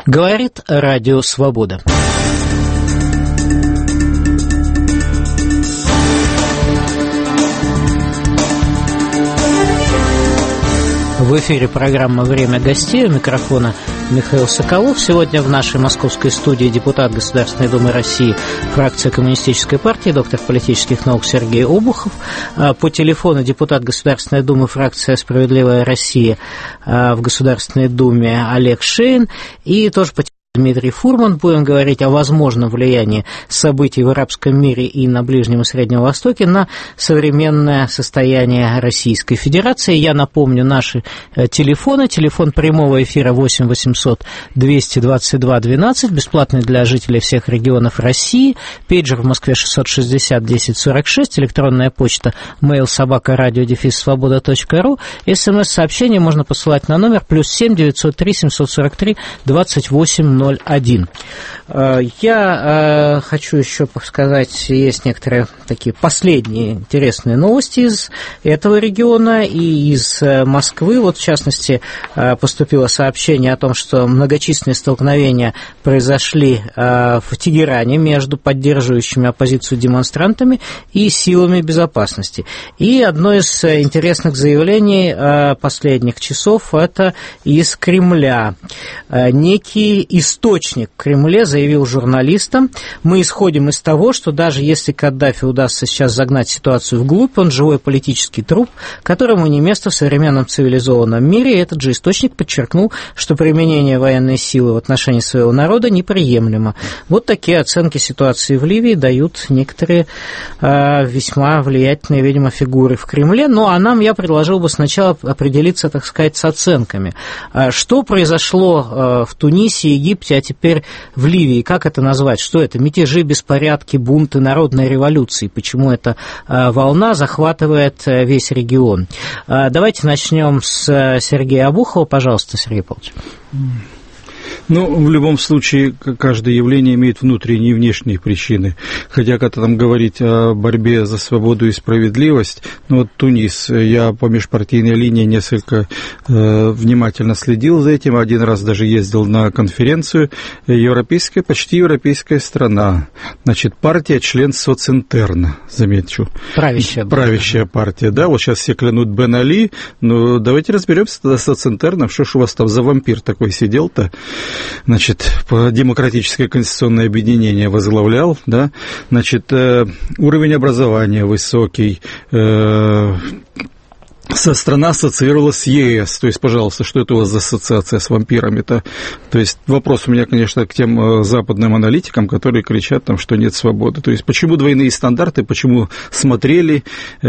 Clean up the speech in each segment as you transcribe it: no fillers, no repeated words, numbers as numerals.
Говорит Радио Свобода. В эфире программа «Время гостей». У микрофона Михаил Соколов. Сегодня в нашей московской студии депутат Государственной Думы России, фракция Коммунистической партии, доктор политических наук Сергей Обухов. По телефону депутат Государственной Думы, фракция «Справедливая Россия» в Государственной Думе Олег Шейн. И тоже по телефону Дмитрий Фурман. Будем говорить о возможном влиянии событий в арабском мире и на Ближнем и Среднем Востоке на современное состояние Российской Федерации. Я напомню наши телефоны. Телефон прямого эфира 8 800 222 12, бесплатный для жителей всех регионов России. Пейджер в Москве 660 10 46, электронная почта mail@radio-svoboda.ru. СМС-сообщение можно посылать на номер +7 903 743 28 01. Я хочу еще сказать, есть некоторые такие последние интересные новости из этого региона и из Москвы. Вот, в частности, поступило сообщение о том, что многочисленные столкновения произошли в Тегеране между поддерживающими оппозицию демонстрантами и силами безопасности. И одно из интересных заявлений последних часов – это из Кремля. Некий источник в Кремле заявил журналистам: мы исходим из того, что даже если Каддафи удастся сейчас загнать ситуацию вглубь, он живой политический труп, которому не место в современном цивилизованном мире. И этот же источник подчеркнул, что применение военной силы в отношении своего народа неприемлемо. Вот такие оценки ситуации в Ливии дают некоторые весьма влиятельные, видимо, фигуры в Кремле. Ну, а нам я предложил бы сначала определиться, так сказать, с оценками. Что произошло в Тунисе, Египте, а теперь в Ливии? Как это назвать? Что это? Мятежи, беспорядки, бунты, народные революции? Почему эта волна захватывает весь регион? Давайте начнем с Сергея Обухова. Пожалуйста, Сергей Павлович. Ну, в любом случае, каждое явление имеет внутренние и внешние причины. Хотя, когда там говорить о борьбе за свободу и справедливость, ну, вот Тунис, я по межпартийной линии несколько внимательно следил за этим, один раз даже ездил на конференцию. Европейская, почти европейская страна. Значит, партия, член Социнтерна, замечу. Правящая партия, да, вот сейчас все клянут Бен Али, но давайте разберемся тогда с Социнтерном, что ж у вас там за вампир такой сидел-то. Значит, демократическое конституционное объединение возглавлял, да, значит, уровень образования высокий, страна ассоциировалась с ЕС, то есть, пожалуйста, что это у вас за ассоциация с вампирами-то? То есть, вопрос у меня, конечно, к тем западным аналитикам, которые кричат там, что нет свободы. То есть, почему двойные стандарты, почему смотрели,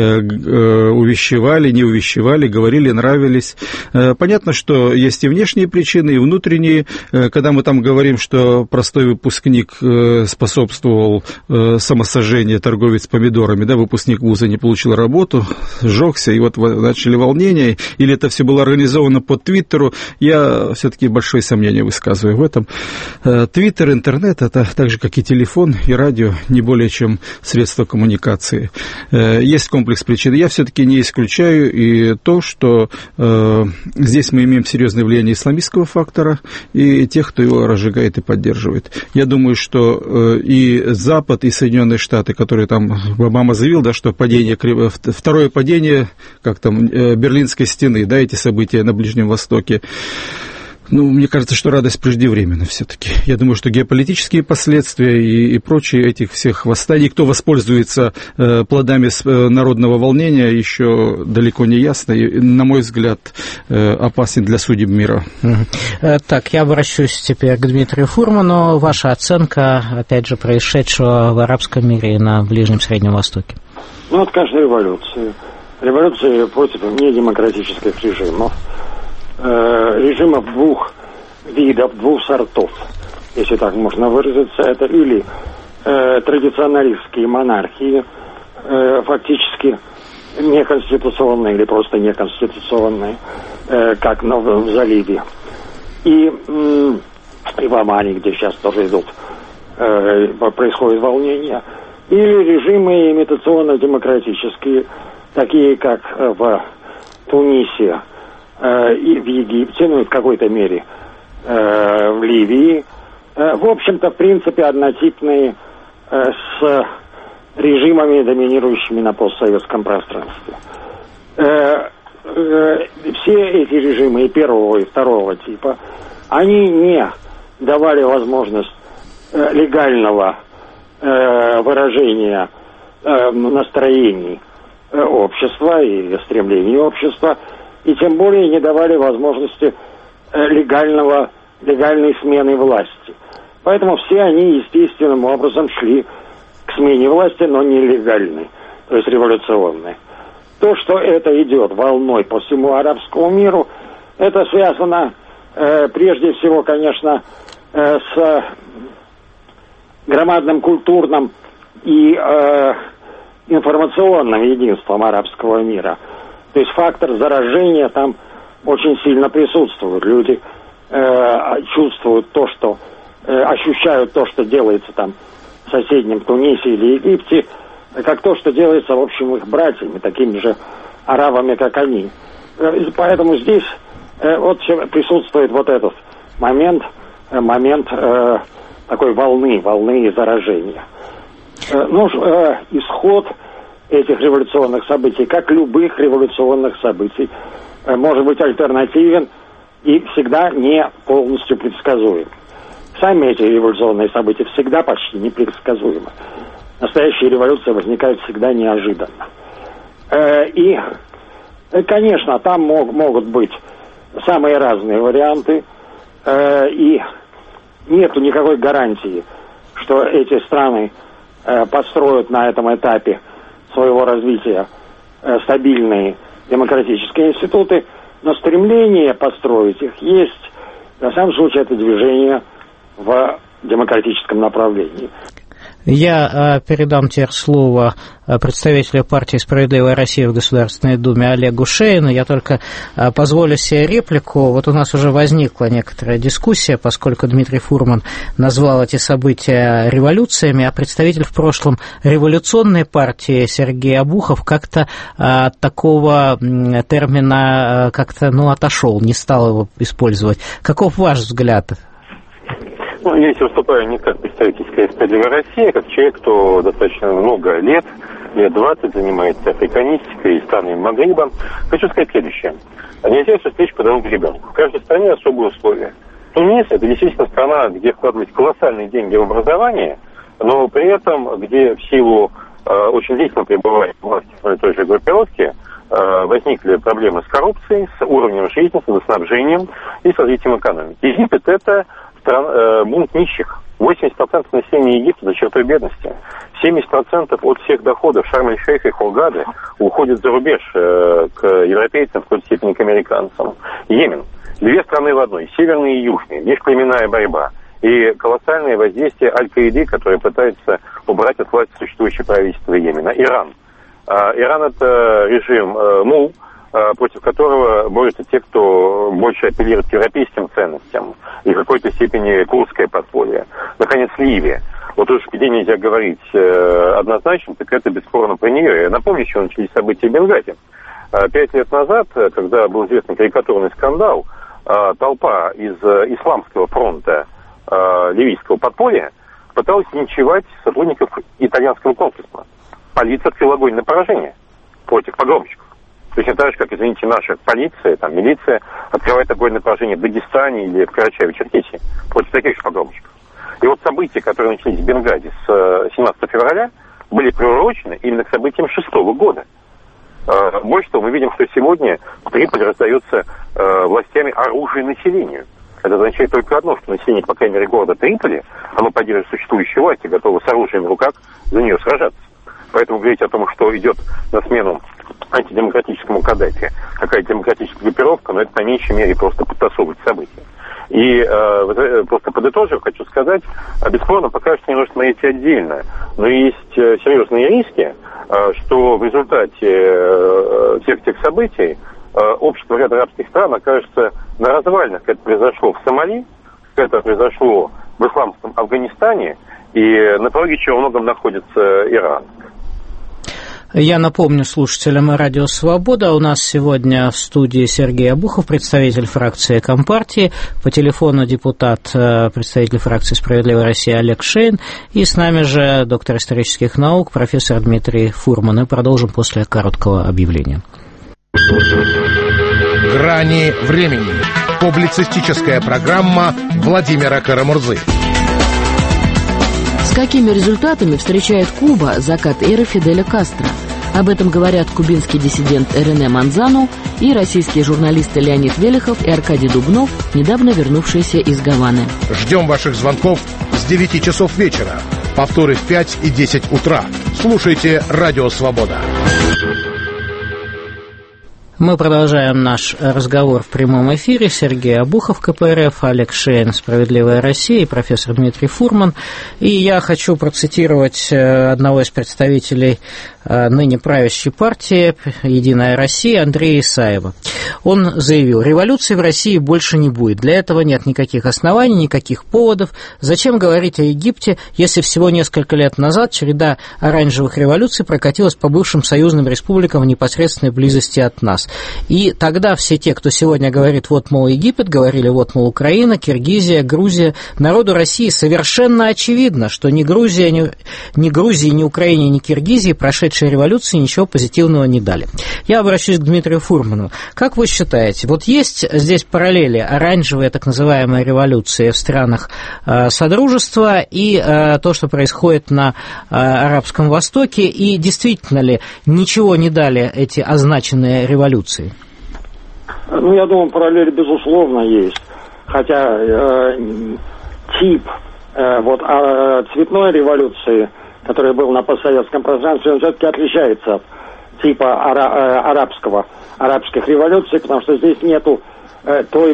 увещевали, не увещевали, говорили, нравились. Понятно, что есть и внешние причины, и внутренние. Когда мы там говорим, что простой выпускник способствовал самосожжению, торговец помидорами, да, выпускник вуза не получил работу, сжегся, и вот начали волнения, или это все было организовано по Твиттеру, я все-таки большое сомнение высказываю в этом. Твиттер, интернет, это так же, как и телефон, и радио, не более чем средство коммуникации. Есть комплекс причин. Я все-таки не исключаю и то, что здесь мы имеем серьезное влияние исламистского фактора и тех, кто его разжигает и поддерживает. Я думаю, что и Запад, и Соединенные Штаты, которые там, Обама заявил, да, что второе падение, как там, Берлинской стены, да, эти события на Ближнем Востоке. Ну, мне кажется, что радость преждевременна все-таки. Я думаю, что геополитические последствия и прочие этих всех восстаний, кто воспользуется плодами народного волнения, еще далеко не ясно. И, на мой взгляд, опасен для судеб мира. Так, я обращусь теперь к Дмитрию Фурману. Ваша оценка, опять же, происшедшего в арабском мире и на Ближнем и Среднем Востоке? Ну, вот каждая революция. Революция против недемократических режимов. Режимов двух видов, двух сортов, если так можно выразиться. Это или традиционалистские монархии, фактически неконституционные или просто неконституционные, как в заливе. И в Омане, где сейчас тоже происходят волнения. Или режимы имитационно-демократические, такие как в Тунисе и в Египте, ну и в какой-то мере в Ливии, в общем-то, в принципе, однотипные с режимами, доминирующими на постсоветском пространстве. Все эти режимы и первого, и второго типа, они не давали возможность легального выражения настроений общества и стремлений общества, и тем более не давали возможности легальной смены власти. Поэтому все они естественным образом шли к смене власти, но нелегальной, то есть революционной. То, что это идет волной по всему арабскому миру, это связано прежде всего, конечно, с громадным культурным и информационным единством арабского мира. То есть фактор заражения там очень сильно присутствует. Люди чувствуют то, что ощущают то, что делается там в соседнем Тунисе или Египте, как то, что делается, в общем, их братьями, такими же арабами, как они. Поэтому здесь вот присутствует вот этот момент такой волны заражения. Исход этих революционных событий, как любых революционных событий, может быть альтернативен и всегда не полностью предсказуем. Сами эти революционные события всегда почти непредсказуемы. Настоящие революции возникают всегда неожиданно. И, конечно, там могут быть самые разные варианты, и нету никакой гарантии, что эти страны построят на этом этапе своего развития стабильные демократические институты, но стремление построить их есть. На самом случае это движение в демократическом направлении. Я передам теперь слово представителю партии «Справедливая Россия» в Государственной Думе Олегу Шейну. Я только позволю себе реплику. Вот у нас уже возникла некоторая дискуссия, поскольку Дмитрий Фурман назвал эти события революциями, а представитель в прошлом революционной партии Сергей Обухов как-то от такого термина как-то отошел, не стал его использовать. Каков ваш взгляд? Я здесь выступаю не как представитель «Справедливой России», а как человек, кто достаточно много лет 20 занимается африканистикой и странами Магриба. Хочу сказать следующее. Нельзя все встреч по дороге ребенку. В каждой стране особые условия. Тунис – это действительно страна, где вкладывать колоссальные деньги в образование, но при этом, где в силу очень длительного пребывания власти в той же группировке возникли проблемы с коррупцией, с уровнем жизни, с водоснабжением и с развитием экономики. Египет – это бунт нищих. 80% населения Египта за чертой бедности. 70% от всех доходов Шарм-эль-Шейха и Хургады уходит за рубеж к европейцам, в какой-то степени к американцам. Йемен. Две страны в одной, северные и южные, межплеменная борьба. И колоссальное воздействие Аль-Каиды, которое пытается убрать от власти существующее правительство Йемена. Иран. Иран – это режим мул, против которого борются те, кто больше апеллирует к европейским ценностям и в какой-то степени курдское подполье. Наконец, Ливия. Вот уж где нельзя говорить однозначно, так это бесспорно про нее. Я напомню, еще начались события в Бенгази. 5 лет назад, когда был известный карикатурный скандал, толпа из Исламского фронта ливийского подполья пыталась линчевать сотрудников итальянского консульства. Полиция открыла огонь на поражение против погромщиков. Точно так же, как, извините, наша полиция, милиция открывает огонь на поражение в Дагестане или в Карачаево-Черкесии против таких же погромщиков. И вот события, которые начались в Бенгази с 17 февраля, были приурочены именно к событиям 6-го года. Больше того, мы видим, что сегодня в Триполи раздается властями оружие населению. Это означает только одно, что население, по крайней мере, города Триполи, оно поддерживает существующую власть и готово с оружием в руках за нее сражаться. Поэтому говорить о том, что идет на смену антидемократическому Каддафи какая-то демократическая группировка, но это по меньшей мере просто подтасовывать события. И просто подытожив, хочу сказать, бесспорно, пока что не нужно смотреть отдельно, но есть серьезные риски, что в результате всех этих событий общество ряда арабских стран окажется на развалинах. Это произошло в Сомали, это произошло в исламском Афганистане, и на пороге чего во многом находится Иран. Я напомню слушателям Радио Свобода, у нас сегодня в студии Сергей Обухов, представитель фракции Компартии, по телефону представитель фракции «Справедливая Россия» Олег Шейн, и с нами же доктор исторических наук, профессор Дмитрий Фурман. И продолжим после короткого объявления. «Грани времени». Публицистическая программа Владимира Карамурзы. С какими результатами встречает Куба закат эры Фиделя Кастро? Об этом говорят кубинский диссидент Рене Манзану и российские журналисты Леонид Велихов и Аркадий Дубнов, недавно вернувшиеся из Гаваны. Ждем ваших звонков с 9 часов вечера. Повторы в 5 и 10 утра. Слушайте «Радио Свобода». Мы продолжаем наш разговор в прямом эфире. Сергей Обухов, КПРФ, Олег Шейн, «Справедливая Россия» и профессор Дмитрий Фурман. И я хочу процитировать одного из представителей ныне правящей партии «Единая Россия» Андрея Исаева. Он заявил: революции в России больше не будет. Для этого нет никаких оснований, никаких поводов. Зачем говорить о Египте, если всего несколько лет назад череда оранжевых революций прокатилась по бывшим союзным республикам в непосредственной близости от нас? И тогда все те, кто сегодня говорит, вот, мол, Египет, говорили, вот, мол, Украина, Киргизия, Грузия. Народу России совершенно очевидно, что ни Грузии, ни Украине, ни Киргизии прошедшие революции ничего позитивного не дали. Я обращусь к Дмитрию Фурману. Как вы считаете, вот есть здесь параллели оранжевые, так называемые, революции в странах Содружества и то, что происходит на Арабском Востоке, и действительно ли ничего не дали эти означенные революции? Ну, я думаю, параллель, безусловно, есть. Хотя тип цветной революции, который был на постсоветском пространстве, он все-таки отличается от типа арабских революций, потому что здесь нету той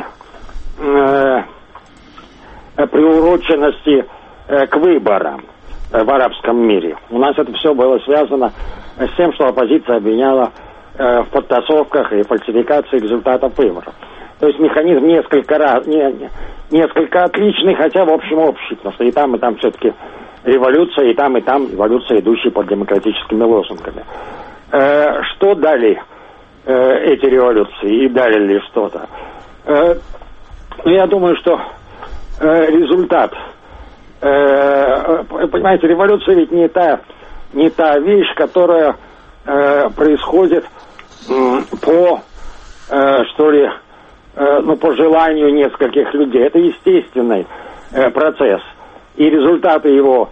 приуроченности к выборам в арабском мире. У нас это все было связано с тем, что оппозиция обвиняла в подтасовках и фальсификации результатов выборов. То есть механизм несколько отличный, хотя в общем общий, потому что и там все-таки революция, и там революция, идущая под демократическими лозунгами. Что дали эти революции, и дали ли что-то? Я думаю, что результат, понимаете, революция ведь не та вещь, которая происходит по желанию нескольких людей. Это естественный процесс, и результаты его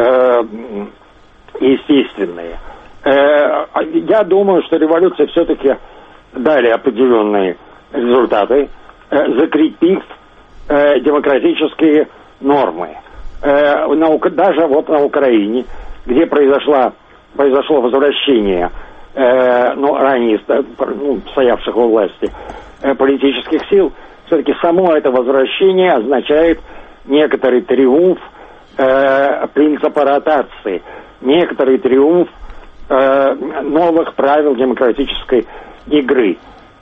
естественные. Я думаю, что революции все-таки дали определенные результаты, закрепив демократические нормы. Даже вот на Украине, где произошло возвращение ранее стоявших у власти политических сил, все-таки само это возвращение означает некоторый триумф принципа ротации, некоторый триумф новых правил демократической игры.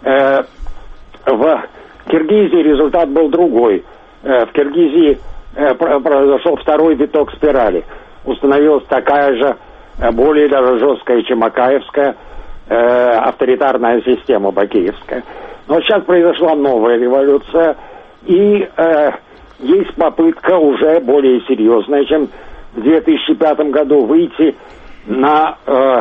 В Киргизии результат был другой. В Киргизии произошел второй виток спирали. Установилась такая же, более даже жесткая, чем акаевская, авторитарная система бакиевская. Но сейчас произошла новая революция, и есть попытка уже более серьезная, чем в 2005 году, выйти на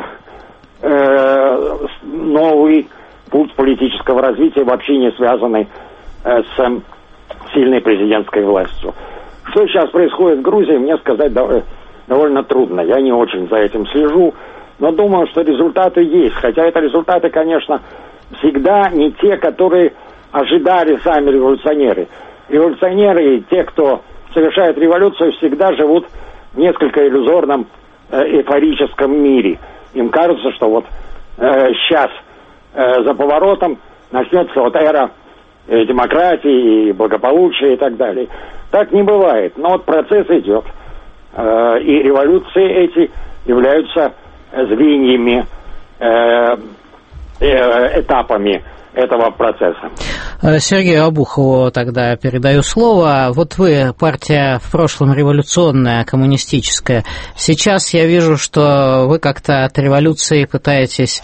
новый путь политического развития, вообще не связанный с сильной президентской властью. Что сейчас происходит в Грузии, мне сказать довольно трудно. Я не очень за этим слежу, но думаю, что результаты есть. Хотя это результаты, конечно, всегда не те, которые ожидали сами революционеры. Революционеры и те, кто совершает революцию, всегда живут в несколько иллюзорном эйфорическом мире. Им кажется, что вот сейчас за поворотом начнется вот эра демократии, благополучия и так далее. Так не бывает. Но вот процесс идет. И революции эти являются звеньями, этапами этого процесса. Сергею Обухову тогда передаю слово. Вот вы, партия в прошлом революционная, коммунистическая. Сейчас я вижу, что вы как-то от революции пытаетесь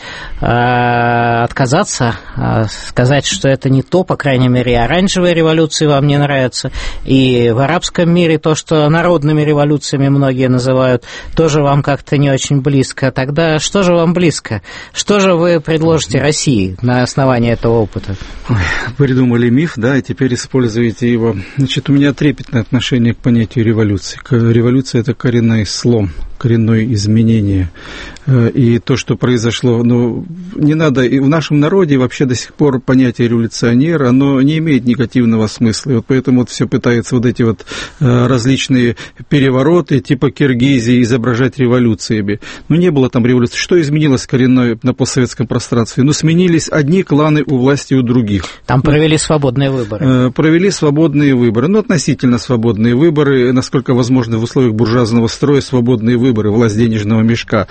отказаться, сказать, что это не то, по крайней мере, оранжевые революции вам не нравятся. И в арабском мире то, что народными революциями многие называют, тоже вам как-то не очень близко. Тогда что же вам близко? Что же вы предложите России на основании этого опыта? Придумали миф, да, и теперь используете его. Значит, у меня трепетное отношение к понятию революции. Революция – это коренной слом, коренное изменение. И то, что произошло, не надо, и в нашем народе вообще до сих пор понятие революционер, оно не имеет негативного смысла. И вот поэтому вот все пытаются вот эти вот различные перевороты, типа Киргизии, изображать революциями. Не было там революции. Что изменилось коренное на постсоветском пространстве? Сменились одни кланы у власти, у других. Там провели свободные выборы. Провели свободные выборы. Относительно свободные выборы, насколько возможно в условиях буржуазного строя, свободные выборы, власть денежного мешка.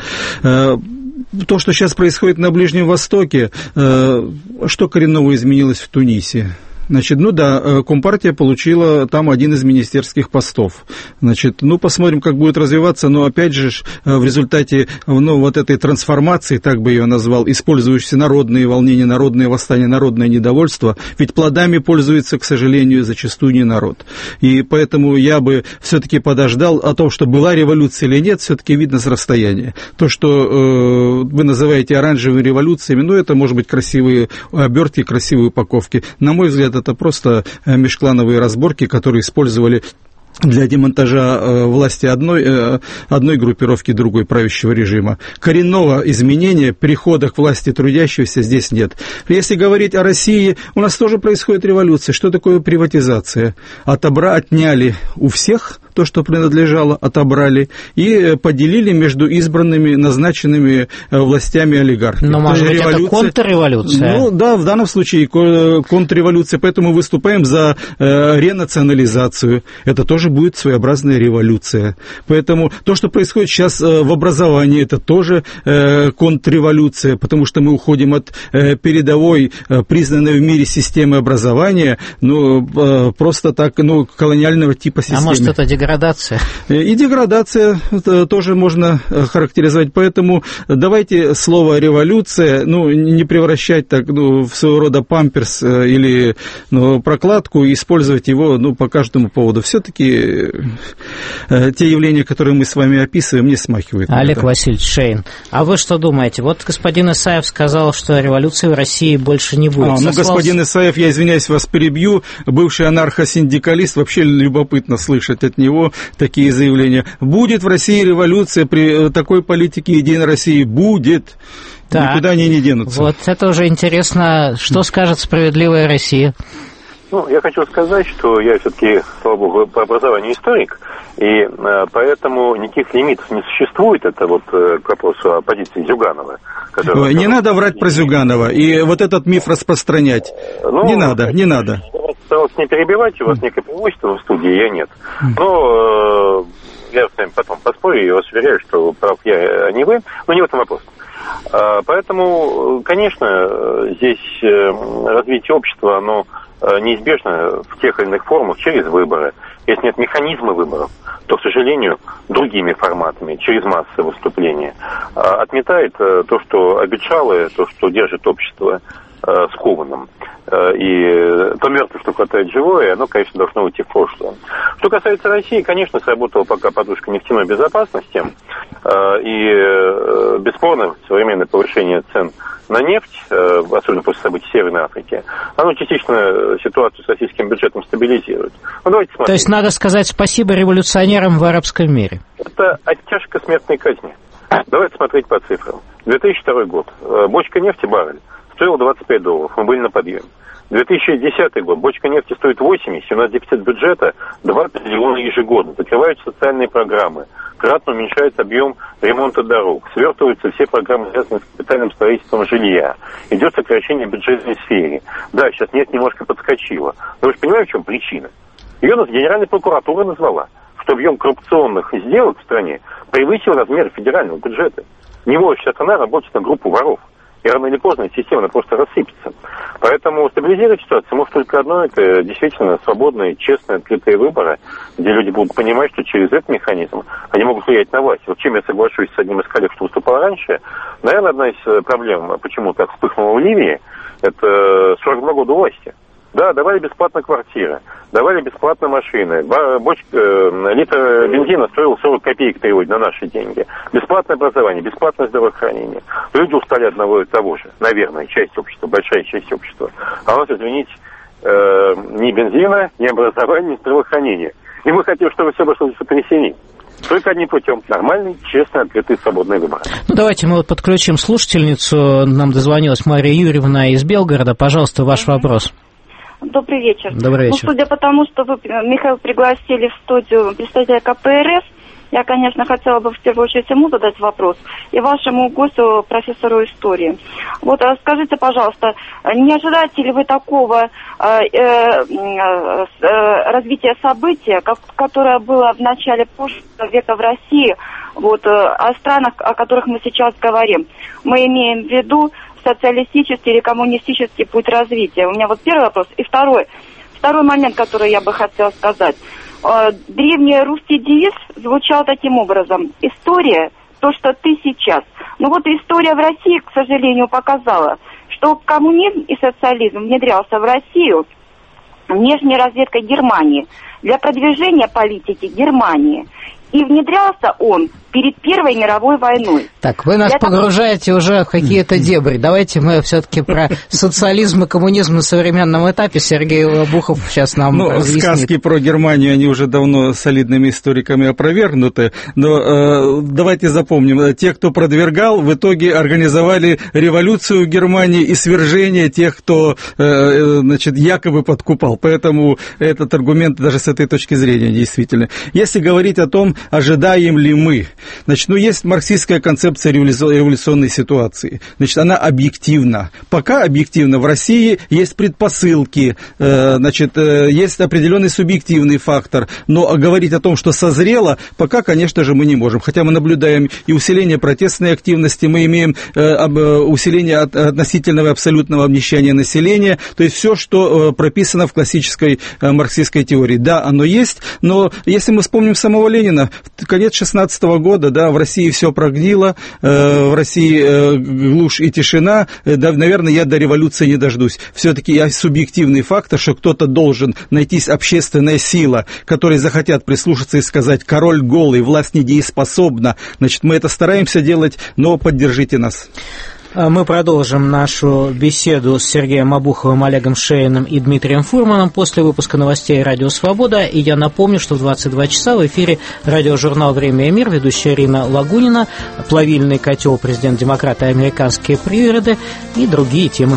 То, что сейчас происходит на Ближнем Востоке, что коренного изменилось в Тунисе? Значит, Компартия получила там один из министерских постов. Значит, посмотрим, как будет развиваться, но опять же, в результате вот этой трансформации, так бы ее назвал, использующейся народные волнения, народные восстания, народное недовольство, ведь плодами пользуется, к сожалению, зачастую не народ. И поэтому я бы все-таки подождал о том, что была революция или нет, все-таки видно с расстояния. То, что вы называете оранжевыми революциями, это может быть красивые обертки, красивые упаковки. На мой взгляд, это просто межклановые разборки, которые использовали для демонтажа власти одной группировки другой правящего режима. Коренного изменения, перехода к власти трудящегося здесь нет. Если говорить о России, у нас тоже происходит революция. Что такое приватизация? Отняли у всех то, что принадлежало, отобрали и поделили между избранными, назначенными властями олигархи. Но, может быть, это контрреволюция? Да, в данном случае контрреволюция, поэтому выступаем за ренационализацию. Это тоже будет своеобразная революция. Поэтому то, что происходит сейчас в образовании, это тоже контрреволюция, потому что мы уходим от передовой, признанной в мире системы образования, просто так, колониального типа системы. А может, это деградация? И деградация тоже можно характеризовать. Поэтому давайте слово «революция» не превращать так в своего рода памперс или прокладку и использовать его по каждому поводу. Все-таки те явления, которые мы с вами описываем, не смахивают. Олег Васильевич Шейн, а вы что думаете? Вот господин Исаев сказал, что революции в России больше не будет. Господин Исаев, я извиняюсь, вас перебью, бывший анархосиндикалист, вообще любопытно слышать от него такие заявления. Будет в России революция при такой политике «Единой России»? Будет. Так, никуда они не денутся. Вот это уже интересно. Что скажет «Справедливая Россия»? Я хочу сказать, что я все-таки, слава богу, по образованию историк, и поэтому никаких лимитов не существует. Это к вопросу о позиции Зюганова. Не надо врать про Зюганова и вот этот миф распространять. Не надо. Старался не перебивать, у вас некое преимущество в студии, я нет. Но я с вами потом поспорю, я вас уверяю, что прав я, а не вы, но не в этом вопрос. Поэтому, конечно, здесь развитие общества, оно неизбежно в тех или иных формах через выборы. Если нет механизма выборов, то, к сожалению, другими форматами, через массовые выступления, отметает то, что обетшалое, то, что держит общество скованным. И то мертвое, что хватает живое, оно, конечно, должно уйти в прошлое. Что касается России, конечно, сработала пока подушка нефтяной безопасности. И бесспорно современное повышение цен на нефть, особенно после событий в Северной Африке, оно частично ситуацию с российским бюджетом стабилизирует. Давайте смотреть. То есть надо сказать спасибо революционерам в арабском мире? Это оттяжка смертной казни. Давайте смотреть по цифрам. 2002 год. Бочка нефти, баррель, стоила $25. Мы были на подъеме. 2010 год. Бочка нефти стоит 80, у нас дефицит бюджета 2 триллиона ежегодно. Закрываются социальные программы. Кратно уменьшается объем ремонта дорог. Свертываются все программы, связанные с капитальным строительством жилья. Идет сокращение бюджетной сферы. Да, сейчас нефть немножко подскочила. Но вы же понимаете, в чем причина? Ее Генеральная прокуратура назвала, что объем коррупционных сделок в стране превысил размер федерального бюджета. Не может сейчас она работать на группу воров. И рано или поздно система просто рассыпется. Поэтому стабилизировать ситуацию может только одно, это действительно свободные, честные, открытые выборы, где люди будут понимать, что через этот механизм они могут влиять на власть. Вот чем я соглашусь с одним из коллег, что выступал раньше, наверное, одна из проблем, почему так вспыхнула в Ливии, это 42 года власти. Да, давали бесплатно квартиры, давали бесплатно машины, литр бензина стоил 40 копеек переводить на наши деньги. Бесплатное образование, бесплатное здравоохранение. Люди устали одного и того же, наверное, часть общества, большая часть общества. А у нас, извините, ни бензина, ни образования, ни здравоохранения. И мы хотим, чтобы все обошлось по трясине. Только одним путем. Нормальный, честный, открытый, свободный выбор. Ну, давайте мы подключим слушательницу. Нам дозвонилась Мария Юрьевна из Белгорода. Пожалуйста, ваш вопрос. Добрый вечер. Добрый вечер. Ну, судя по тому, что вы, Михаил, пригласили в студию представителя КПРФ, я, конечно, хотела бы в первую очередь ему задать вопрос и вашему гостю, профессору истории. Вот скажите, пожалуйста, не ожидаете ли вы такого развития события, которое было в начале прошлого века в России, вот, о странах, о которых мы сейчас говорим? Мы имеем в виду социалистический или коммунистический путь развития. У меня вот первый вопрос. И второй момент, который я бы хотела сказать. Древний русский девиз звучал таким образом. История – то, что ты сейчас. Но вот история в России, к сожалению, показала, что коммунизм и социализм внедрялся в Россию внешней разведкой Германии для продвижения политики Германии. И внедрялся он перед Первой мировой войной. Так, вы нас погружаете уже в какие-то дебри. Давайте мы все-таки про социализм и коммунизм на современном этапе. Сергей Обухов сейчас нам разъяснит. Сказки про Германию, они уже давно солидными историками опровергнуты. Но давайте запомним, те, кто продвигал, в итоге организовали революцию в Германии и свержение тех, кто якобы подкупал. Поэтому этот аргумент даже с этой точки зрения действительно. Если говорить о том, ожидаем ли мы, есть марксистская концепция революционной ситуации. Она объективна. Пока объективно в России есть предпосылки, есть определенный субъективный фактор. Но говорить о том, что созрело, пока, конечно же, мы не можем. Хотя мы наблюдаем и усиление протестной активности, мы имеем усиление относительного и абсолютного обнищания населения. То есть все, что прописано в классической марксистской теории. Да, оно есть, но если мы вспомним самого Ленина, в конец 16 года, в России все прогнило, в России глушь и тишина, наверное, я до революции не дождусь. Все-таки есть субъективный фактор, что кто-то должен найтись общественная сила, которые захотят прислушаться и сказать: король голый, власть недееспособна. Мы это стараемся делать, но поддержите нас. Мы продолжим нашу беседу с Сергеем Обуховым, Олегом Шейиным и Дмитрием Фурманом после выпуска новостей «Радио Свобода». И я напомню, что в 22 часа в эфире радиожурнал «Время и мир», ведущая Ирина Лагунина, плавильный котел, президент-демократ и американские пригороды и другие темы.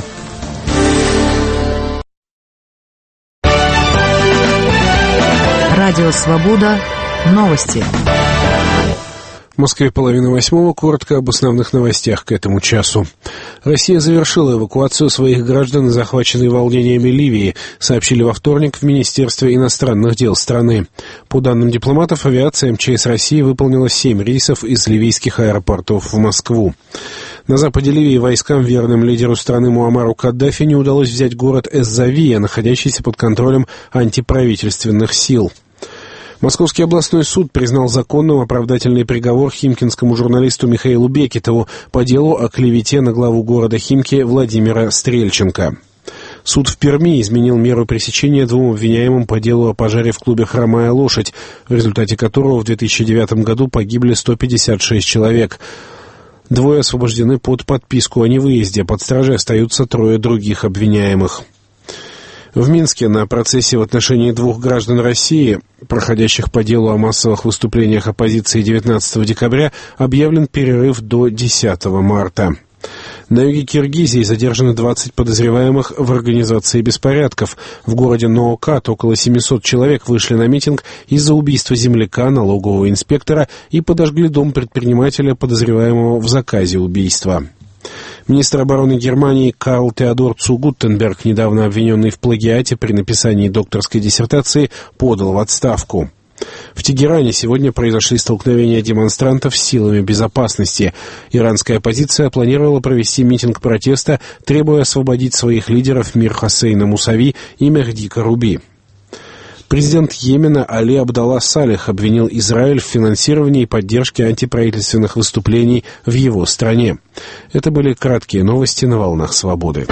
Радио Свобода. Новости. В Москве 7:30. Коротко об основных новостях к этому часу. Россия завершила эвакуацию своих граждан, захваченной волнениями Ливии, сообщили во вторник в Министерстве иностранных дел страны. По данным дипломатов, авиация МЧС России выполнила 7 рейсов из ливийских аэропортов в Москву. На западе Ливии войскам, верным лидеру страны Муаммару Каддафи, не удалось взять город Эс-Завия, находящийся под контролем антиправительственных сил. Московский областной суд признал законным оправдательный приговор химкинскому журналисту Михаилу Бекетову по делу о клевете на главу города Химки Владимира Стрельченко. Суд в Перми изменил меру пресечения 2 обвиняемым по делу о пожаре в клубе «Хромая лошадь», в результате которого в 2009 году погибли 156 человек. 2 освобождены под подписку о невыезде, под стражей остаются 3 других обвиняемых. В Минске на процессе в отношении 2 граждан России, проходящих по делу о массовых выступлениях оппозиции 19 декабря, объявлен перерыв до 10 марта. На юге Киргизии задержаны 20 подозреваемых в организации беспорядков. В городе Ноокат около 700 человек вышли на митинг из-за убийства земляка, налогового инспектора и подожгли дом предпринимателя, подозреваемого в заказе убийства. Министр обороны Германии Карл Теодор цу Гуттенберг, недавно обвиненный в плагиате при написании докторской диссертации, подал в отставку. В Тегеране сегодня произошли столкновения демонстрантов с силами безопасности. Иранская оппозиция планировала провести митинг протеста, требуя освободить своих лидеров Мир Хосейна Мусави и Мехди Каруби. Президент Йемена Али Абдалла Салих обвинил Израиль в финансировании и поддержке антиправительственных выступлений в его стране. Это были краткие новости на волнах свободы.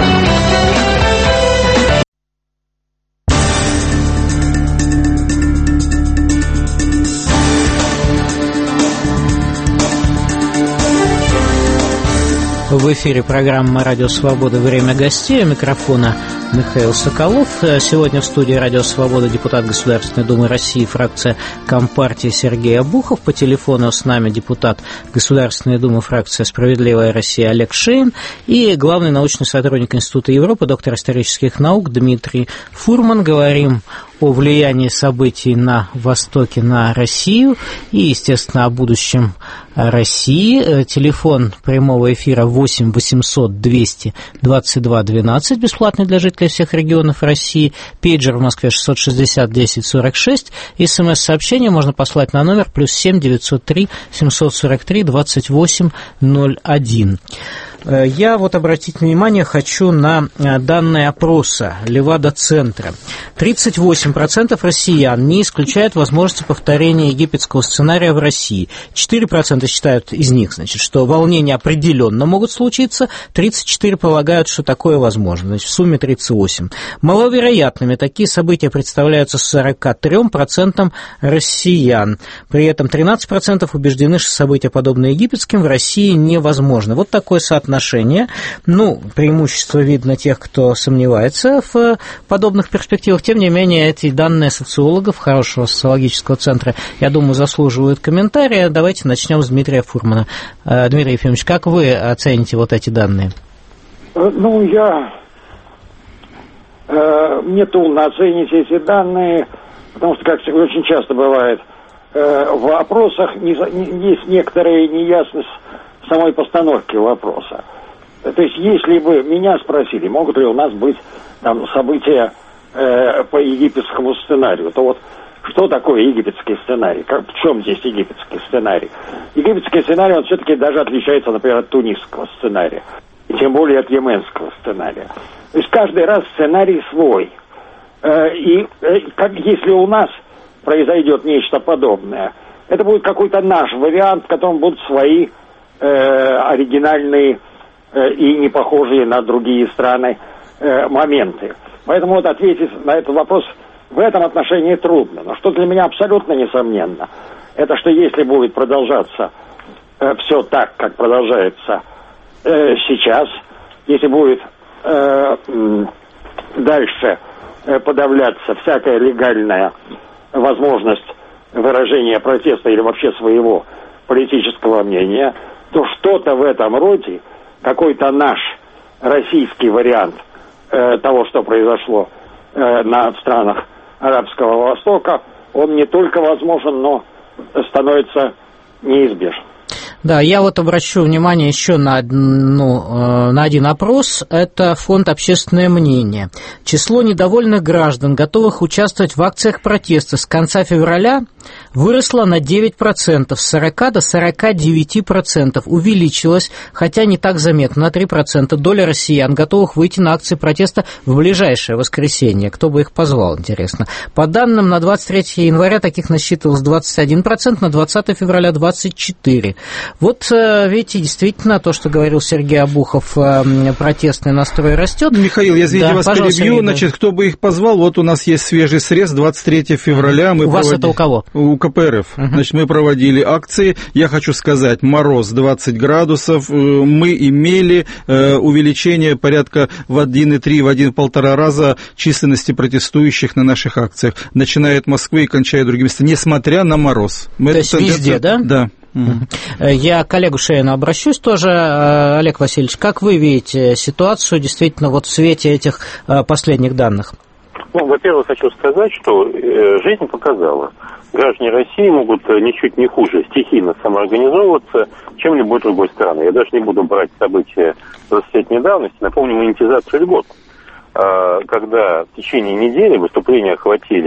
В эфире программа «Радио Свобода. Время гостей». У микрофона Михаил Соколов. Сегодня в студии «Радио Свобода» депутат Государственной Думы России, фракция Компартии Сергей Обухов. По телефону с нами депутат Государственной Думы, фракция «Справедливая Россия» Олег Шейн и главный научный сотрудник Института Европы, доктор исторических наук Дмитрий Фурман. Говорим о влиянии событий на Востоке на Россию и, естественно, о будущем России. Телефон прямого эфира 8 800 200 22 12, бесплатный для жителей всех регионов России. Пейджер в Москве 660 10 46. СМС-сообщение можно послать на номер +7 903 743 28 01. Я обратить внимание хочу на данные опроса Левада-центра. 38% россиян не исключают возможности повторения египетского сценария в России. 4% считают из них, что волнения определенно могут случиться. 34% полагают, что такое возможно. В сумме 38%. Маловероятными такие события представляются 43% россиян. При этом 13% убеждены, что события, подобные египетским, в России невозможны. Вот такое соотношение. Преимущество видно тех, кто сомневается в подобных перспективах. Тем не менее, эти данные социологов, хорошего социологического центра, я думаю, заслуживают комментария. Давайте начнем с Дмитрия Фурмана. Дмитрий Ефимович, как вы оцените эти данные? Мне трудно оценить эти данные, потому что, как очень часто бывает, в опросах есть некоторая неясность самой постановки вопроса. То есть, если бы меня спросили, могут ли у нас быть события по египетскому сценарию, то что такое египетский сценарий? В чем здесь египетский сценарий? Египетский сценарий, он все-таки даже отличается, например, от тунисского сценария, и тем более от йеменского сценария. То есть, каждый раз сценарий свой. Если у нас произойдет нечто подобное, это будет какой-то наш вариант, в котором будут свои оригинальные и не похожие на другие страны моменты. Поэтому ответить на этот вопрос в этом отношении трудно. Но что для меня абсолютно несомненно, это что если будет продолжаться все так, как продолжается сейчас, если будет дальше подавляться всякая легальная возможность выражения протеста или вообще своего политического мнения, то что-то в этом роде, какой-то наш российский вариант того, что произошло в странах Арабского Востока, он не только возможен, но становится неизбежным. Да, я обращу внимание еще на один опрос. Это фонд «Общественное мнение». Число недовольных граждан, готовых участвовать в акциях протеста с конца февраля, выросло на 9%, с 40 до 49%. Увеличилось, хотя не так заметно, на 3% доля россиян, готовых выйти на акции протеста в ближайшее воскресенье. Кто бы их позвал, интересно. По данным, на 23 января таких насчитывалось 21%, на 20 февраля 24%. Видите, действительно, то, что говорил Сергей Обухов, протестный настрой растет. Михаил, я, извините, вас перебью. Кто бы их позвал, у нас есть свежий срез, 23 февраля. У вас это у кого? У КПРФ. Мы проводили акции. Я хочу сказать, мороз 20 градусов. Мы имели увеличение порядка в 1,3, в 1,5 раза численности протестующих на наших акциях, начиная от Москвы и кончая другими местами, несмотря на мороз. То есть везде, да? Да. Я к коллегу Шейну обращусь тоже. Олег Васильевич, как вы видите ситуацию действительно в свете этих последних данных? Во-первых, хочу сказать, что жизнь показала. Граждане России могут ничуть не хуже стихийно самоорганизовываться, чем любой другой страны. Я даже не буду брать события 20-летней давности. Напомню, монетизацию льгот. Когда в течение недели выступления охватили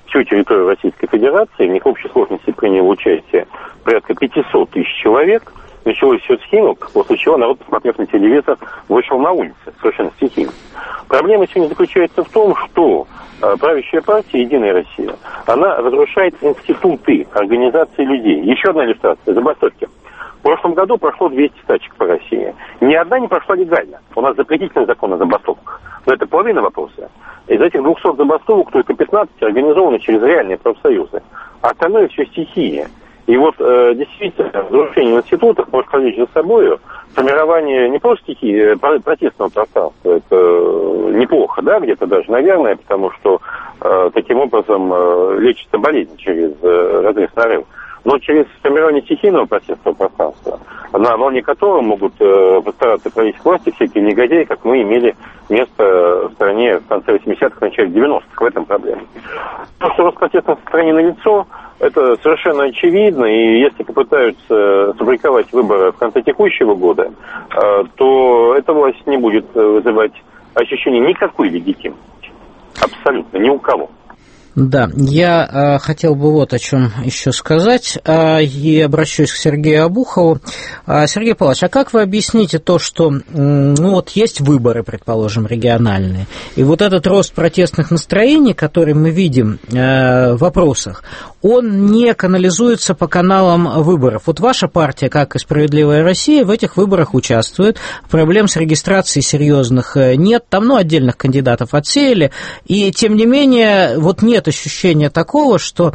всю территорию Российской Федерации. В них в общей сложности приняло участие порядка 500 тысяч человек. Началось все с химок, после чего народ, посмотрев на телевизор, вышел на улицы совершенно стихийно. Проблема сегодня заключается в том, что правящая партия «Единая Россия», она разрушает институты организации людей. Еще одна иллюстрация – забастовки. В прошлом году прошло 200 стачек по России. Ни одна не прошла легально. У нас запретительный закон о забастовках. Но это половина вопроса. Из этих 200 забастовок только 15 организованы через реальные профсоюзы. А остальное все стихия. И вот действительно разрушение институтов может повлечь за собой формирование не просто стихии, протестного пространства. Это неплохо, да, где-то даже, наверное, потому что таким образом лечится болезнь через разрыв нарыва. Но через формирование стихийного протестного пространства, на волне которого могут постараться провести к власти всякие негодяи, как мы имели место в стране в конце 80-х, начале 90-х. В этом проблема. То, что Роспротестное состояние налицо, это совершенно очевидно, и если попытаются сфабриковать выборы в конце текущего года, то эта власть не будет вызывать ощущение никакой легитимности. Абсолютно, ни у кого. Да, я хотел бы вот о чем еще сказать, и обращусь к Сергею Обухову. Сергей Павлович, а как вы объясните то, что вот есть выборы, предположим, региональные, и вот этот рост протестных настроений, который мы видим в опросах, он не канализуется по каналам выборов. Вот ваша партия, как и «Справедливая Россия», в этих выборах участвует, проблем с регистрацией серьезных нет, там, отдельных кандидатов отсеяли, и тем не менее, вот нет ощущения такого, что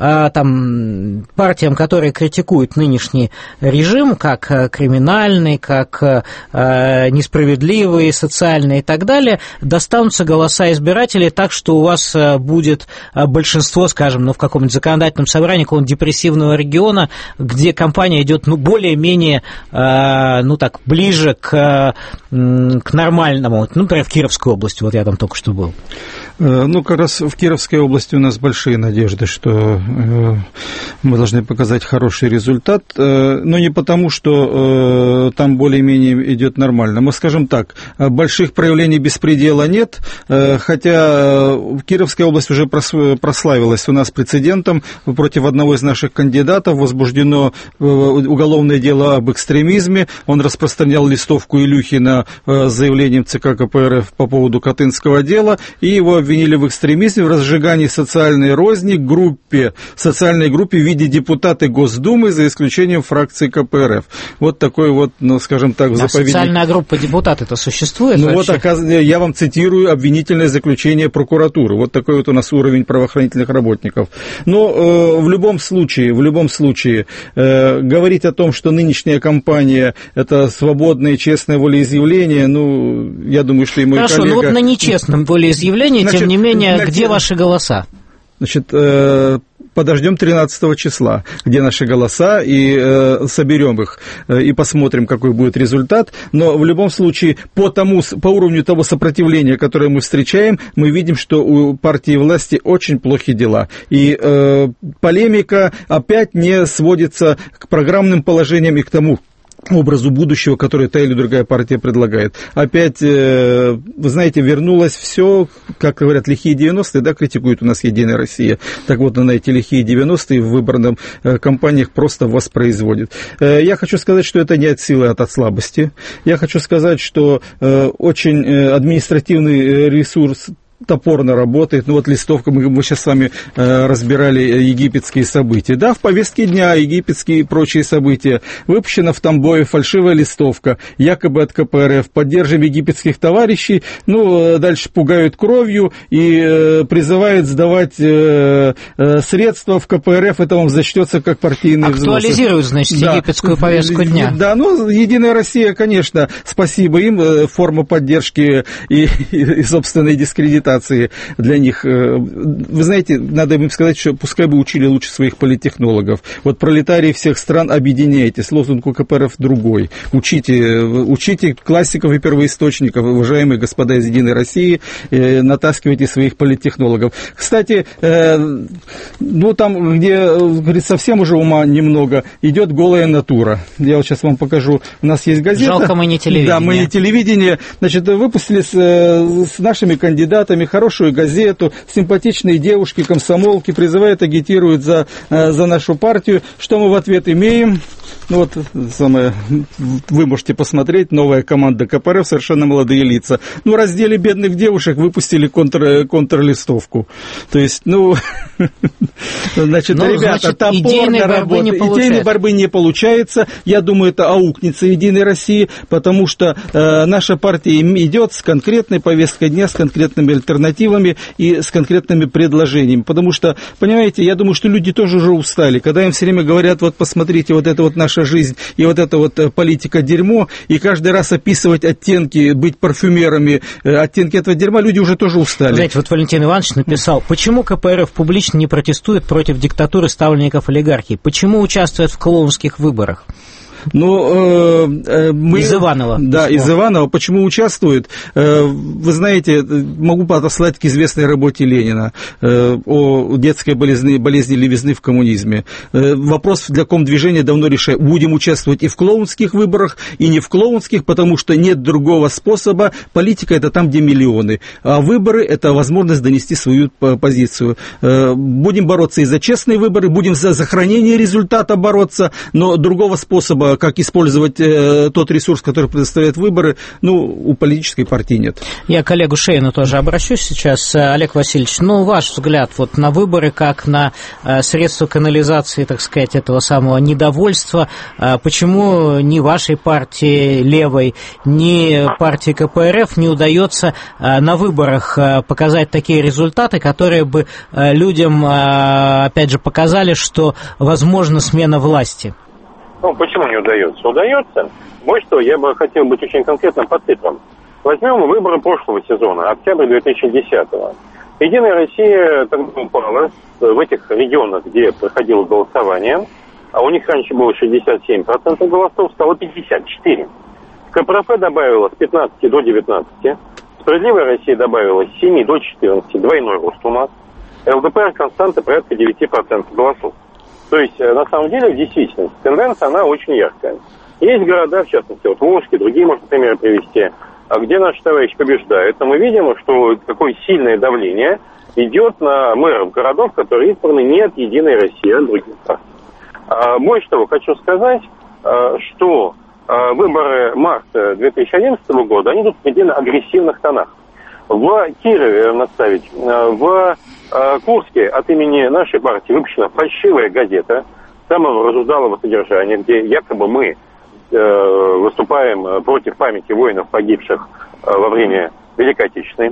там партиям, которые критикуют нынешний режим, как криминальный, как несправедливый, социальный и так далее, достанутся голоса избирателей так, что у вас будет большинство, скажем, в каком-нибудь законодательном собрании какого-нибудь депрессивного региона, где кампания идет более-менее ближе к нормальному, например, в Кировской области, вот я там только что был. Как раз в Кировской области у нас большие надежды, что мы должны показать хороший результат, но не потому, что там более-менее идет нормально. Мы скажем так, больших проявлений беспредела нет, хотя Кировская область уже прославилась у нас прецедентом. Против одного из наших кандидатов возбуждено уголовное дело об экстремизме. Он распространял листовку Илюхина с заявлением ЦК КПРФ по поводу Катынского дела, и его обвинили в экстремизме, в разжигании социальной розни социальной группе в виде депутата Госдумы, за исключением фракции КПРФ. Вот такой вот, скажем так, заповедник. Социальная группа депутаты-то существует вообще? Я вам цитирую обвинительное заключение прокуратуры. Вот такой вот у нас уровень правоохранительных работников. Но в любом случае, говорить о том, что нынешняя кампания – это свободное и честное волеизъявление, я думаю, что и мой коллега... Хорошо, на нечестном волеизъявлении, тем не менее, где ваши голоса? Подождем 13 числа, где наши голоса, и соберем их, и посмотрим, какой будет результат. Но в любом случае, по уровню того сопротивления, которое мы встречаем, мы видим, что у партии власти очень плохи дела. И полемика опять не сводится к программным положениям и к тому образу будущего, который та или другая партия предлагает. Опять, вы знаете, вернулось все, как говорят, лихие 90-е, да, критикует у нас «Единая Россия». Так вот, на эти лихие 90-е в выборных кампаниях просто воспроизводит. Я хочу сказать, что это не от силы, а от слабости. Я хочу сказать, что очень административный ресурс топорно работает. Листовка, мы сейчас с вами разбирали египетские события. Да, в повестке дня египетские и прочие события. Выпущена в Тамбове фальшивая листовка, якобы от КПРФ. Поддержим египетских товарищей. Дальше пугают кровью и призывают сдавать средства в КПРФ. Это вам зачтется как партийный взнос. Актуализируют, египетскую повестку дня. Да, «Единая Россия», конечно, спасибо им, форма поддержки и собственной дискредитации для них. Вы знаете, надо им сказать, что пускай бы учили лучше своих политтехнологов. Вот пролетарии всех стран, объединяйтесь. Лозунг у КПРФ другой. Учите классиков и первоисточников, уважаемые господа из «Единой России», натаскивайте своих политтехнологов. Кстати, там, где, говорит, совсем уже ума немного, идет голая натура. Я вот сейчас вам покажу. У нас есть газета. Жалко, мы не телевидение. Да, мы не телевидение. Выпустили с нашими кандидатами выборами хорошую газету, симпатичные девушки, комсомолки призывают, агитируют за нашу партию. Что мы в ответ имеем? Ну вот, вы можете посмотреть, новая команда КПРФ, совершенно молодые лица. Ну, раздели бедных девушек, выпустили контрлистовку. То есть, значит, ребята, топорно работают. Идейной борьбы не получается. Я думаю, это аукнется Единой России, потому что наша партия идет с конкретной повесткой дня, с конкретными альтернативами и с конкретными предложениями. Потому что, понимаете, я думаю, что люди тоже уже устали. Когда им все время говорят, вот посмотрите, вот это вот наша жизнь, и вот эта вот политика дерьмо, и каждый раз описывать оттенки, быть парфюмерами, оттенки этого дерьма, люди уже тоже устали. Знаете, вот Валентин Иванович написал, почему КПРФ публично не протестует против диктатуры ставленников олигархии? Почему участвует в клоунских выборах? Ну, мы... Из Иванова. Да, из Иванова. Почему участвует? Вы знаете, могу подослать к известной работе Ленина о детской болезни левизны в коммунизме. Вопрос для комдвижения давно решаем. Будем участвовать и в клоунских выборах, и не в клоунских, потому что нет другого способа. Политика – это там, где миллионы. А выборы – это возможность донести свою позицию. Будем бороться и за честные выборы, будем за сохранение результата бороться, но другого способа, как использовать тот ресурс, который предоставляет выборы, у политической партии нет. Я к коллегу Шейну тоже обращусь сейчас. Олег Васильевич, ваш взгляд вот на выборы, как на средство канализации, так сказать, этого самого недовольства, почему ни вашей партии левой, ни партии КПРФ не удается на выборах показать такие результаты, которые бы людям, опять же, показали, что возможна смена власти? Почему не удается? Удается. Больше того, я бы хотел быть очень конкретным по цифрам. Возьмем выборы прошлого сезона, октябрь 2010-го. Единая Россия тогда упала в этих регионах, где проходило голосование, а у них раньше было 67% голосов, стало 54%. КПРФ добавила с 15 до 19%, Справедливая Россия добавила с 7 до 14%, двойной рост у нас. ЛДПР константа порядка 9% голосов. То есть, на самом деле, в действительности, тенденция, она очень яркая. Есть города, в частности, вот Волжский, другие, можно примеры привести, где наши товарищи побеждают, но мы видим, что такое сильное давление идет на мэров городов, которые избраны не от Единой России, а от других партий. Больше того, хочу сказать, что выборы марта 2011 года, они идут в предельно агрессивных тонах. В Кирове, надо ставить, в Курске от имени нашей партии выпущена фальшивая газета самого разудалого содержания, где якобы мы выступаем против памяти воинов, погибших во время Великой Отечественной.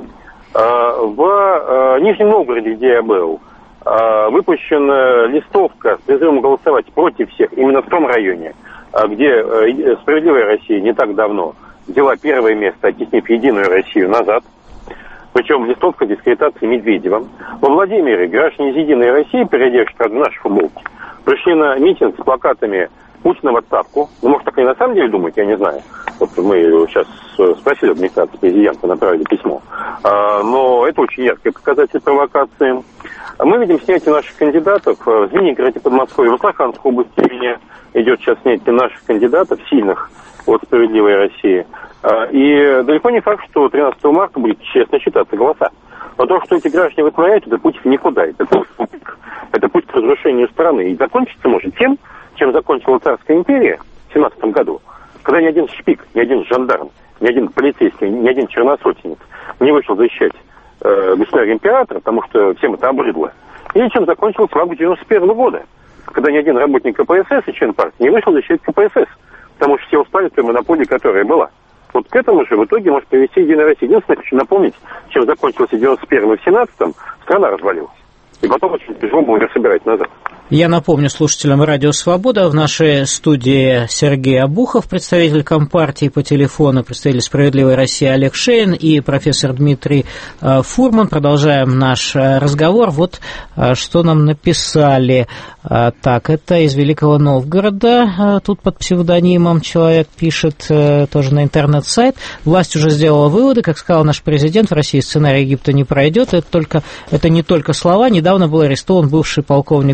В Нижнем Новгороде, где я был, выпущена листовка с призывом голосовать против всех именно в том районе, где «Справедливая Россия» не так давно взяла первое место, оттеснив «Единую Россию» назад. Причем листовка дискредитации Медведева. Во Владимире граждане из «Единой России», переодевшись, правда, в наши футболки, пришли на митинг с плакатами «Путина в отставку». Может, так они на самом деле думают, я не знаю. Вот мы сейчас спросили администрации президента, направили письмо. Но это очень яркий показатель провокации. Мы видим снятие наших кандидатов в Звенигороде, Подмосковье, в Астраханской области идет сейчас снятие наших кандидатов, сильных от «Справедливой России». И далеко не факт, что 13 марта будет честно считаться голоса. Но то, что эти граждане вытворяют, это путь в никуда. Это путь к разрушению страны. И закончится может тем, чем закончила Царская империя в 17 году, когда ни один шпик, ни один жандарм, ни один полицейский, ни один черносотенец не вышел защищать государя-императора, потому что всем это обрыдло. Или чем закончилась в августе 91 года, когда ни один работник КПСС и член партии не вышел защищать КПСС, потому что все устали той монополии, которая была. Вот к этому же в итоге может привести Единая Россия. Единственное, хочу напомнить, чем закончилось в 91-м и в 17-м, страна развалилась. И потом очень тяжело было ее собирать назад. Я напомню слушателям «Радио Свобода», в нашей студии Сергей Обухов, представитель Компартии по телефону, представитель «Справедливой России» Олег Шейн и профессор Дмитрий Фурман. Продолжаем наш разговор. Вот что нам написали. Так, это из Великого Новгорода. Тут под псевдонимом человек пишет, тоже на интернет-сайт. Власть уже сделала выводы. Как сказал наш президент, в России сценарий Египта не пройдет. Это не только слова. Недавно был арестован бывший полковник ГРУ Кваченко,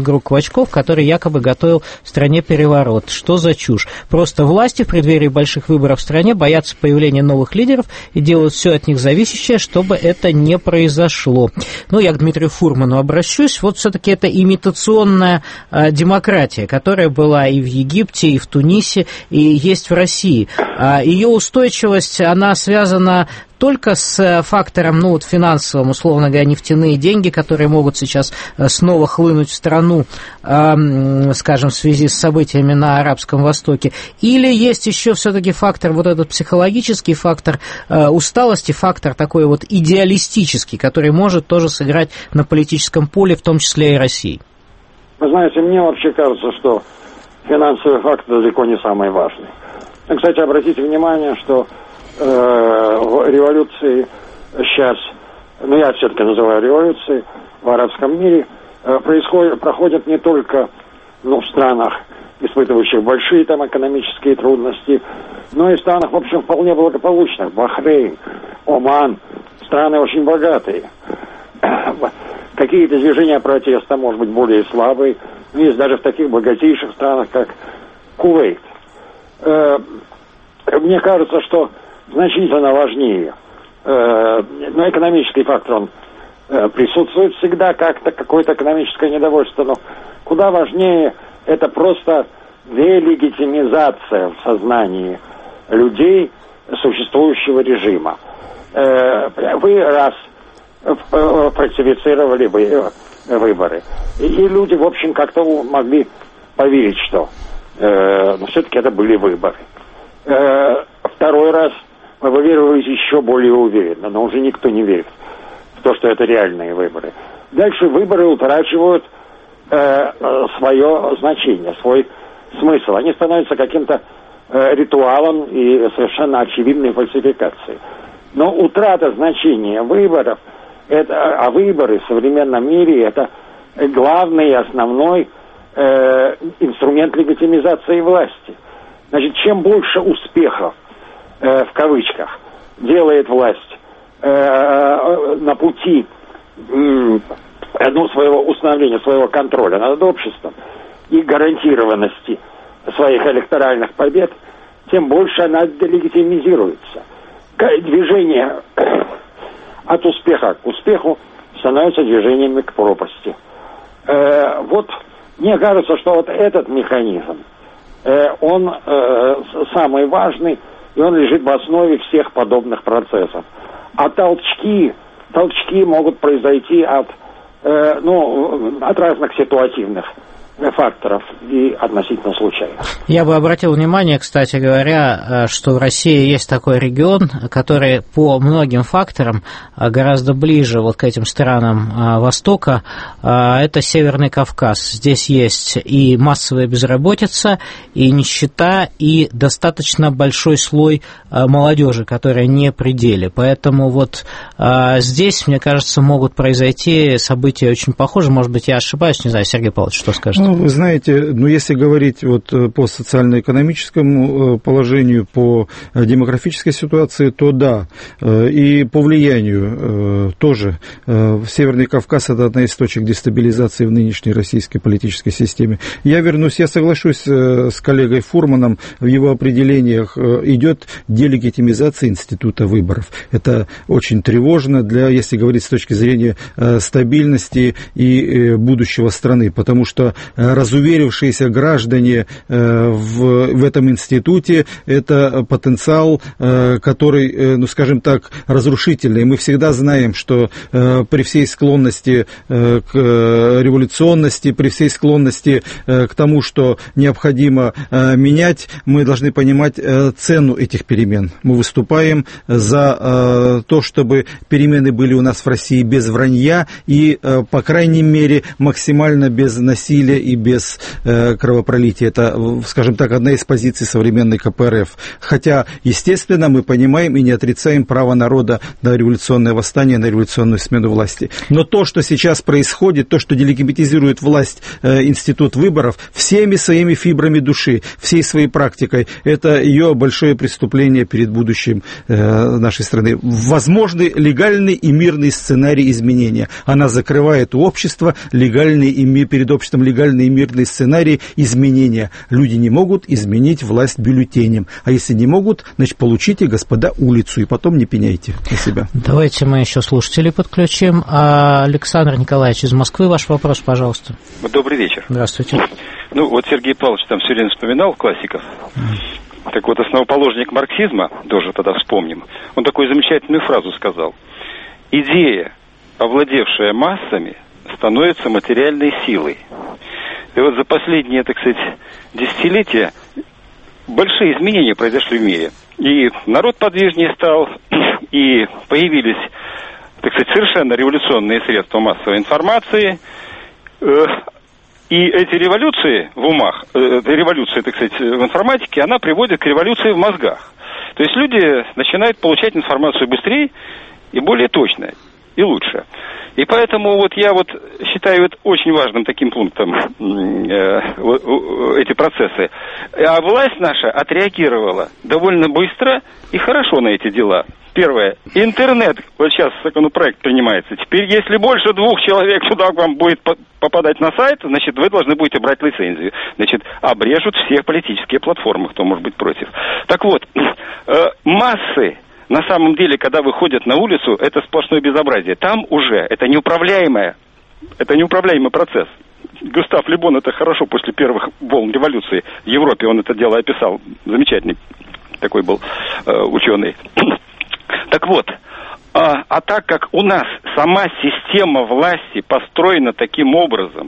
Кабачков, который якобы готовил в стране переворот. Что за чушь? Просто власти в преддверии больших выборов в стране боятся появления новых лидеров и делают все от них зависящее, чтобы это не произошло. Ну, я к Дмитрию Фурману обращусь. Вот все-таки это имитационная демократия, которая была и в Египте, и в Тунисе, и есть в России. Ее устойчивость, она связана только с фактором, ну, вот финансовым, условно говоря, нефтяные деньги, которые могут сейчас снова хлынуть в страну, скажем, в связи с событиями на Арабском Востоке, или есть еще все-таки фактор, вот этот психологический фактор усталости, фактор такой вот идеалистический, который может тоже сыграть на политическом поле, в том числе и России? Вы знаете, мне вообще кажется, что финансовый фактор далеко не самый важный. Кстати, обратите внимание, что в революции сейчас, ну я все-таки называю революцией, в арабском мире проходят не только в странах, испытывающих большие там экономические трудности, но и в странах, в общем, вполне благополучных. Бахрейн, Оман, страны очень богатые. Какие-то движения протеста, может быть, более слабые, есть даже в таких богатейших странах, как Кувейт. Мне кажется, что значительно важнее, но экономический фактор, он присутствует всегда, как-то какое-то экономическое недовольство, но куда важнее это просто делегитимизация в сознании людей существующего режима. Вы раз фальсифицировали выборы, и люди, в общем, как-то могли поверить, что все-таки это были выборы. Второй раз вы верите еще более уверенно, но уже никто не верит в то, что это реальные выборы. Дальше выборы утрачивают свое значение, свой смысл. Они становятся каким-то ритуалом и совершенно очевидной фальсификацией. Но утрата значения выборов, а выборы в современном мире это главный и основной инструмент легитимизации власти. Значит, чем больше успехов, в кавычках, делает власть на пути своего установления, своего контроля над обществом и гарантированности своих электоральных побед, тем больше она делегитимизируется. Движение от успеха к успеху становится движениями к пропасти. Вот мне кажется, что вот этот механизм, он самый важный, и он лежит в основе всех подобных процессов. А толчки могут произойти от разных ситуативных факторов и относительно случайно. Я бы обратил внимание, кстати говоря, что в России есть такой регион, который по многим факторам гораздо ближе вот к этим странам Востока, это Северный Кавказ. Здесь есть и массовая безработица, и нищета, и достаточно большой слой молодежи, которая не при деле. Поэтому вот здесь, мне кажется, могут произойти события очень похожие. Может быть, я ошибаюсь, не знаю, Сергей Павлович, что скажете? Ну, вы знаете, если говорить вот по социально-экономическому положению, по демографической ситуации, то да, и по влиянию тоже. Северный Кавказ – это одна из точек дестабилизации в нынешней российской политической системе. Я соглашусь с коллегой Фурманом, в его определениях идет делегитимизация института выборов. Это очень тревожно, если говорить с точки зрения стабильности и будущего страны, потому что разуверившиеся граждане в этом институте – это потенциал, который, скажем так, разрушительный. Мы всегда знаем, что при всей склонности к революционности, при всей склонности к тому, что необходимо менять, мы должны понимать цену этих перемен. Мы выступаем за то, чтобы перемены были у нас в России без вранья и, по крайней мере, максимально без насилия и без кровопролития. Это, скажем так, одна из позиций современной КПРФ. Хотя, естественно, мы понимаем и не отрицаем право народа на революционное восстание, на революционную смену власти. Но то, что сейчас происходит, то, что делегитимизирует власть институт выборов, всеми своими фибрами души, всей своей практикой, это ее большое преступление перед будущим нашей страны. Возможный легальный и мирный сценарий изменения. Она закрывает у общества перед обществом легальные нормальный мирный сценарий изменения. Люди не могут изменить власть бюллетенем. А если не могут, значит, получите, господа, улицу, и потом не пеняйте на себя. Давайте мы еще слушателей подключим. Александр Николаевич из Москвы, ваш вопрос, пожалуйста. Добрый вечер. Здравствуйте. Ну, вот Сергей Павлович там все время вспоминал классиков. Так вот, основоположник марксизма, тоже тогда вспомним, он такую замечательную фразу сказал. Идея, овладевшая массами, становится материальной силой. И вот за последние, так сказать, десятилетия большие изменения произошли в мире. И народ подвижнее стал, и появились, так сказать, совершенно революционные средства массовой информации. И эти революции в умах, революция, так сказать, в информатике, она приводит к революции в мозгах. То есть люди начинают получать информацию быстрее и более точно, и лучше. И поэтому вот я вот считаю это очень важным таким пунктом эти процессы. А власть наша отреагировала довольно быстро и хорошо на эти дела. Первое. Интернет. Вот сейчас законопроект принимается. Теперь, если больше 2 человек туда к вам будет попадать на сайт, значит, вы должны будете брать лицензию. Значит, обрежут все политические платформы, кто может быть против. Так вот, массы, на самом деле, когда выходят на улицу, это сплошное безобразие. Там уже это неуправляемый процесс. Густав Ле Бон это хорошо после первых волн революции в Европе, он это дело описал. Замечательный такой был ученый. Так вот, так как у нас сама система власти построена таким образом,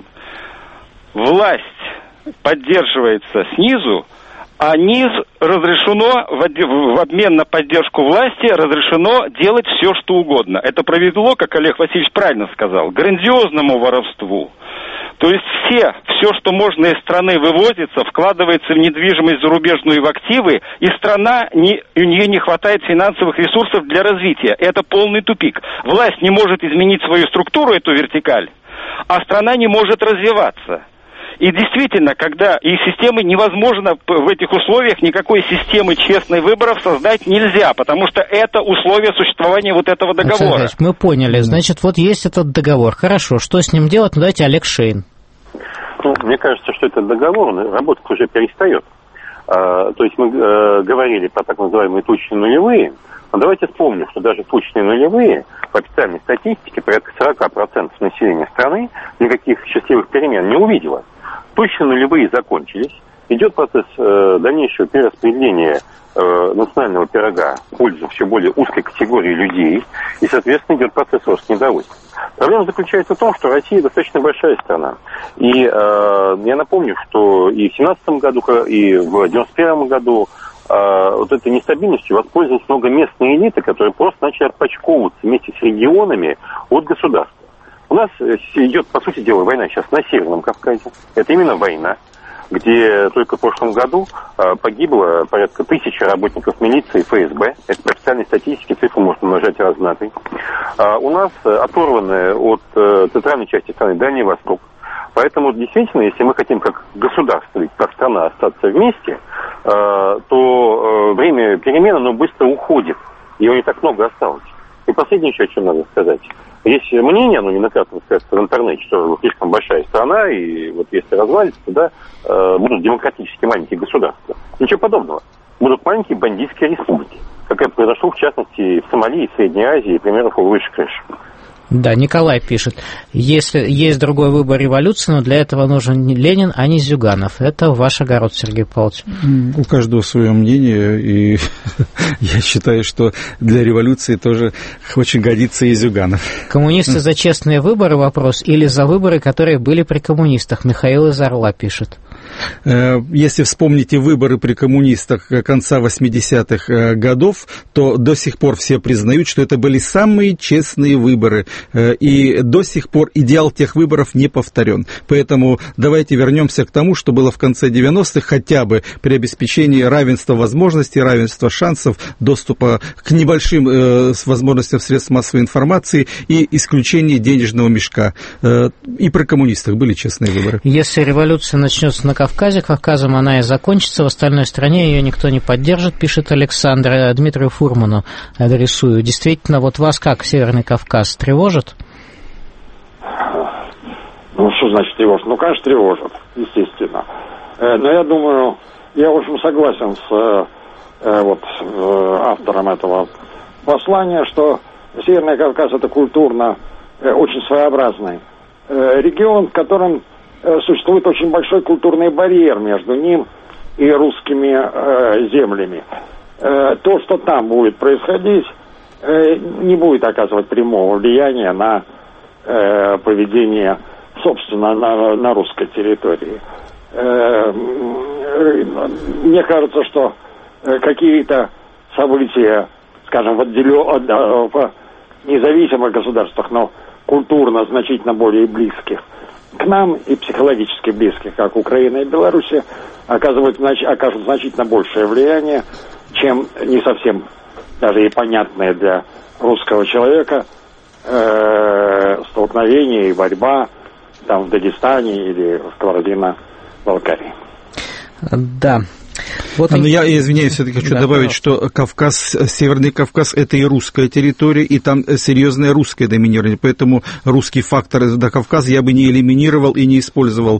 власть поддерживается снизу, а низ разрешено, в обмен на поддержку власти, разрешено делать все, что угодно. Это привело, как Олег Васильевич правильно сказал, к грандиозному воровству. То есть все, что можно из страны вывозится, вкладывается в недвижимость зарубежную и в активы, и страна, у нее не хватает финансовых ресурсов для развития. Это полный тупик. Власть не может изменить свою структуру, эту вертикаль, а страна не может развиваться. И действительно, когда и системы невозможно в этих условиях, никакой системы честных выборов создать нельзя, потому что это условие существования вот этого договора. Александр, мы поняли. Значит, вот есть этот договор. Хорошо, что с ним делать? Ну, давайте Олег Шейн. Ну, мне кажется, что этот договор работать уже перестает. То есть мы говорили про так называемые точные нулевые. Но давайте вспомним, что даже точные нулевые, по официальной статистике, порядка 40% населения страны никаких счастливых перемен не увидело. Точно нулевые закончились. Идет процесс дальнейшего перераспределения национального пирога в пользу все более узкой категории людей. И, соответственно, идет процесс роста недовольства. Проблема заключается в том, что Россия достаточно большая страна. И я напомню, что и в 2017 году, и в 1991 году вот этой нестабильностью воспользовались много местной элиты, которые просто начали отпочковываться вместе с регионами от государства. У нас идет, по сути дела, война сейчас на Северном Кавказе. Это именно война, где только в прошлом году погибло порядка 1000 работников милиции и ФСБ. Это по официальной статистике, цифру можно умножать раз на 3. У нас оторванная от центральной части страны Дальний Восток. Поэтому, действительно, если мы хотим как государство, как страна остаться вместе, то время перемен, оно быстро уходит. Его не так много осталось. И последнее еще, о чем надо сказать. Есть мнение, оно неоднократно сказано в интернете, что слишком большая страна, и вот если развалится, тогда будут демократически маленькие государства. Ничего подобного. Будут маленькие бандитские республики. Как это произошло, в частности, в Сомали и в Средней Азии, примеров выше крыши. Да, Николай пишет, если есть другой выбор революции, но для этого нужен не Ленин, а не Зюганов. Это ваш огород, Сергей Павлович. У каждого свое мнение, и я считаю, что для революции тоже очень годится и Зюганов. Коммунисты за честные выборы вопрос или за выборы, которые были при коммунистах? Михаил из Орла пишет. Если вспомните выборы при коммунистах конца 80-х годов, то до сих пор все признают, что это были самые честные выборы. И до сих пор идеал тех выборов не повторен. Поэтому давайте вернемся к тому, что было в конце 90-х, хотя бы при обеспечении равенства возможностей, равенства шансов, доступа к небольшим возможностям средств массовой информации и исключении денежного мешка. И при коммунистах были честные выборы. Если революция начнется на Кавказом она и закончится, в остальной стране ее никто не поддержит, пишет Александр. Дмитрию Фурману адресую. Действительно, вот вас как Северный Кавказ тревожит? Ну, что значит тревожит? Ну, конечно, тревожит, естественно. Но я думаю, я, в общем, согласен с автором этого послания, что Северный Кавказ — это культурно очень своеобразный регион, в котором существует очень большой культурный барьер между ним и русскими землями. То, что там будет происходить, не будет оказывать прямого влияния на поведение, собственно, на русской территории. Мне кажется, что какие-то события, скажем, в независимых государствах, но культурно значительно более близких к нам и психологически близких, как Украина и Беларусь, окажут значительно большее влияние, чем не совсем даже и понятные для русского человека столкновения и борьба там в Дагестане или в Кабардино-Балкарии. Да. Вот Но я, извиняюсь, все-таки хочу добавить, что Северный Кавказ – это и русская территория, и там серьезное русское доминирование, поэтому русский фактор до Кавказа я бы не элиминировал и не использовал,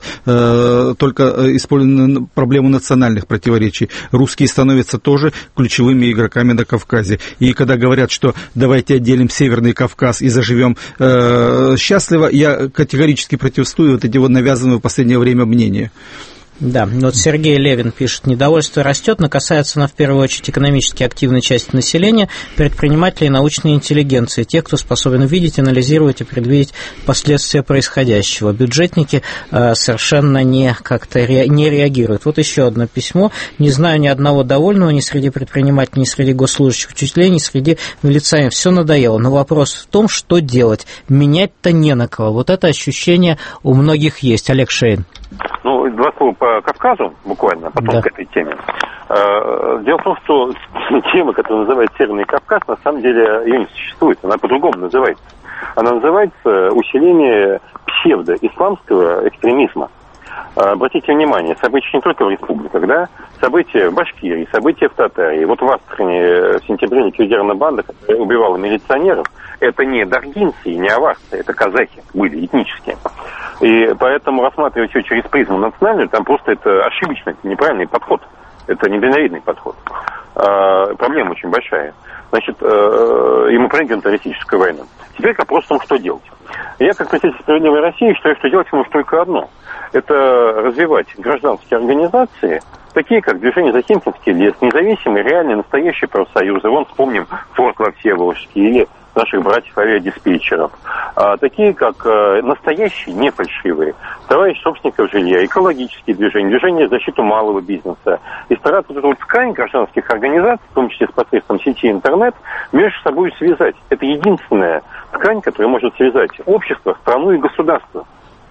только использовал проблему национальных противоречий. Русские становятся тоже ключевыми игроками на Кавказе. И когда говорят, что давайте отделим Северный Кавказ и заживем счастливо, я категорически протестую вот эти вот навязанные в последнее время мнения. Да, вот Сергей Левин пишет: недовольство растет, но касается оно в первую очередь экономически активной части населения, предпринимателей и научной интеллигенции, тех, кто способен видеть, анализировать и предвидеть последствия происходящего. Бюджетники совершенно не реагируют. Вот еще одно письмо. Не знаю ни одного довольного ни среди предпринимателей, ни среди госслужащих, учителей, ни среди милиционеров. Все надоело. Но вопрос в том, что делать. Менять-то не на кого. Вот это ощущение у многих есть. Олег Шейн. Ну, два слова по Кавказу, буквально, потом к этой теме. Дело в том, что тема, которая называется Северный Кавказ, на самом деле ее не существует, она по-другому называется. Она называется усиление псевдоисламского экстремизма. Обратите внимание, события не только в республиках, да, события в Башкирии, события в Татарии. Вот в Астрахани в сентябре ликвидирована банда, которая убивала милиционеров. Это не даргинцы и не аварцы, это казахи были этнические. И поэтому рассматривать все через призму национальную, там просто это ошибочный, это неправильный подход. Это недальновидный подход. Проблема очень большая. Значит, и мы проиграем террористическую войну. Теперь вопрос в том, что делать. Я, как представитель «Справедливой России», считаю, что делать может только одно. Это развивать гражданские организации, такие как Движение за Химкинский лес, независимые, реальные, настоящие профсоюзы. Вон вспомним Форт Во-Всеволожске или наших братьев-авиадиспетчеров. Такие как настоящие, не фальшивые, товарищ собственников жилья, экологические движения, движение в защиту малого бизнеса. И стараться вот эту вот ткань гражданских организаций, в том числе с посредством сети интернет, между собой связать. Это единственная ткань, которая может связать общество, страну и государство.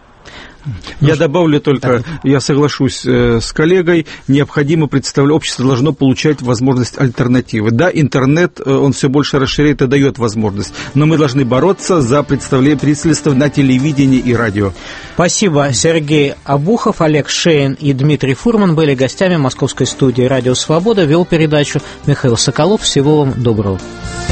Я добавлю только, я соглашусь с коллегой, необходимо представлять, общество должно получать возможность альтернативы. Да, интернет, он все больше расширяет и дает возможность, но мы должны бороться за представительство на телевидении и радио. Спасибо. Сергей Обухов, Олег Шейн и Дмитрий Фурман были гостями московской студии «Радио Свобода». Вел передачу Михаил Соколов. Всего вам доброго.